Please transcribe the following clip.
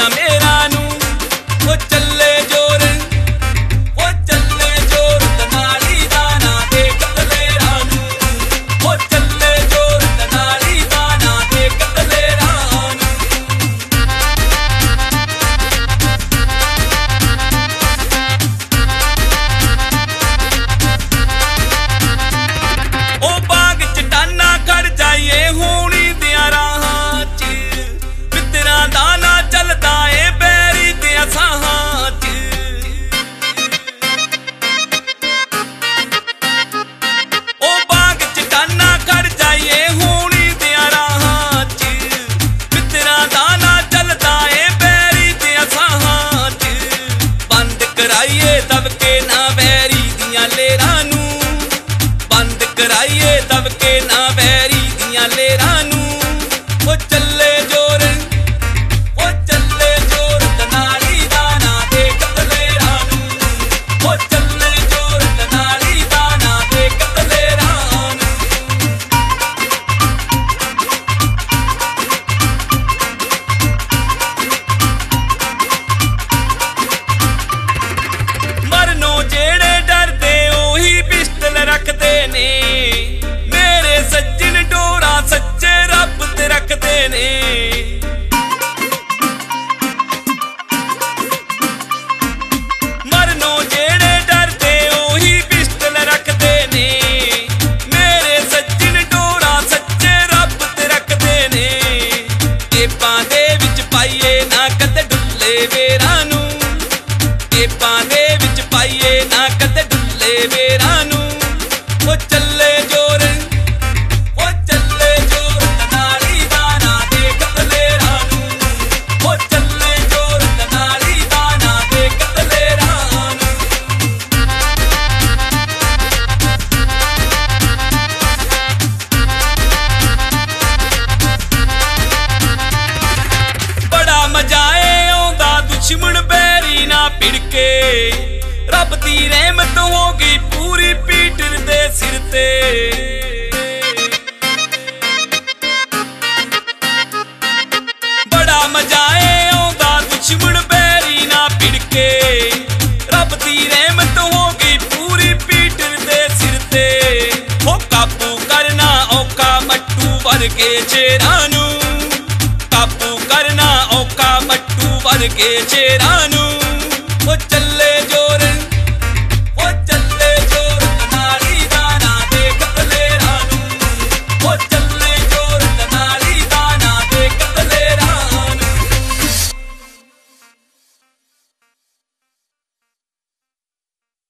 मेरा नू वो चले जोर वो चले जोर तनाली दाना देख दलेरा नू वो चले जोर तनाली दाना देख दलेरा नू ओ बाग चटाना खड़ जाइए होनी दिया राहां च मित्रा दाना चलदा ए बैरी दिया साहां च ओ बाग चटाना खड़ जाइए होनी दिया राहां च मित्रा दाना चलदा ए बैरी दिया साहां च बंद कराइए दबके ना बैरी दिया लेरा नू बंद कराइए दबके ना बैरी दिया लेरा नू वो चले जोर वो चले जोर तनाली दाना देख दलेरा नू वो चले जोर तनाली दाना देख दलेरा नू मरनो जेड़े डरदे ओही पिस्टल रखदे ने मेरे सज्जन डोरा सच्चे रब ते रखदे ने मरनो जेड़े डरदे ओही पिस्टल रखदे ने मेरे सज्जन डोरा सच्चे रब ते रखदे ने जेबां दे विच पाइए ना कदे डुल्ले वेरां नू जेबां दे विच पाइए ना कदे डुल्ले वेरां नू वो चले जोर वो चले जोर तनाली दाना देख दलेरा नू वो चले जोर तनाली दाना देख दलेरा नू बड़ा मजा आउंदा दुश्मन बैरी ना भिड़के रब दी रहमत होगी पूरी पीटर दे सिर ते बड़ा मजा आउंदा दुश्मन बैरी ना भिड़के रब दी रहमत होगी पूरी पीटर दे सिर ते हो काबू करना औखा मट्टू वर्गे चेरां नू काबू करना औखा मट्टू वर्गे चेरां नू वो चले जोर